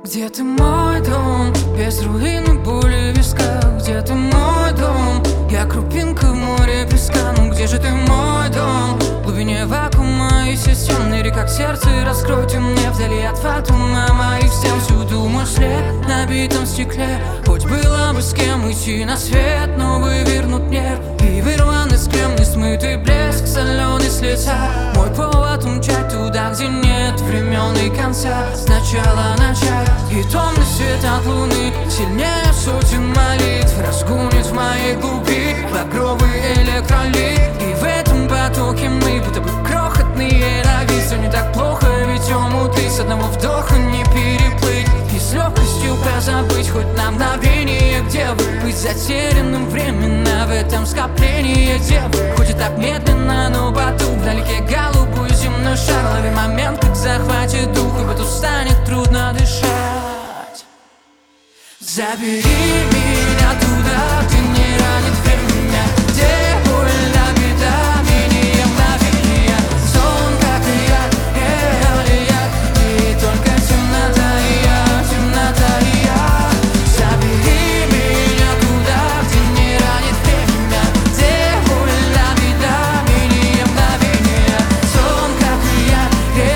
Где ты, мой дом? Без руин и боли в висках. Где ты, мой дом? Я крупинка в море песка. Ну где же ты, мой дом? В глубине вакуума и системный река к сердцу. И раскройте мне вдали от фатума моих стен. Всюду мой след на битом стекле. Хоть было бы с кем идти на свет, но вывернут нерв и вырван из кремни смытый блеск соленый с лица. Мой повод умчать туда, где нет времен и конца. Сначала начать, и томный свет от луны сильнее сотен молитв разгонит в моей глуби багровый электролит. И в этом потоке мы будто бы крохотные рави. Все не так плохо, ведь омуты с одного вдоха не переплыть. И с легкостью позабыть хоть на мгновение, где вы. Быть затерянным временно в этом скоплении, где вы. Хоть и так медленно, но потом вдалеке голубой земной шар. Лови момент, как захватит дух, и в эту станет трудно дышать. Забери меня туда, где не ранит время, где больно беда, менее мгновения. Сон, как и я, и только темнота и я, темнота и я. Забери меня туда, где не ранит время, где больно беда, менее мгновения. Сон, как и я,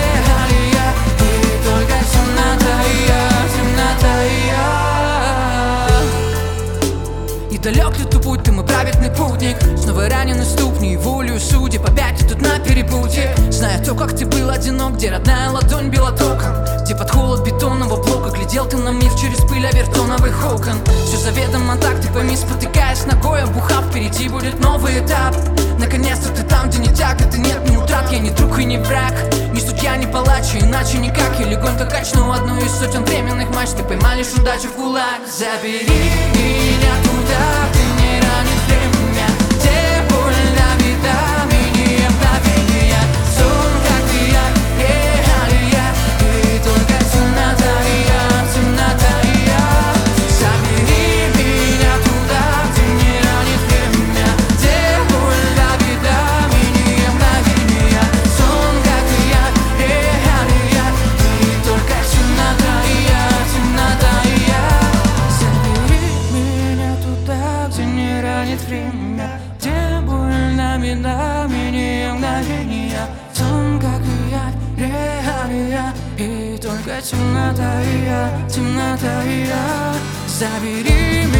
и только темнота и я, темнота и я. И далек ли тот путь, ты мой праведный путник? Снова ранены ступни, волею судеб опять идут на перепутье. Зная то, как ты был одинок, где родная ладонь била током, где под холод бетонного блока глядел ты на мир через пыль авертоновых окон. Все заведомо так, ты пойми, спотыкаясь ногой, обухав, впереди будет новый этап. Наконец-то ты там, где не тягот и нет ни утрат. Я не друг и не враг, не судья, не палач, иначе никак. Я легонько качну одну из сотен временных матч. Ты поймай лишь удачу в кулак. Забери меня туда, где не ранит время, где больно беда, менее мгновения. Сон, как и я, и только темнота и я, темнота и я. Забери меня туда, где не ранит время, где больно беда, менее мгновения. Сон, как и я, и только темнота и я, темнота и я. Забери меня туда, где не ранит время, где больно беда, менее мгновения. Сон, как и я, и только темнота и я, темнота и я. Забери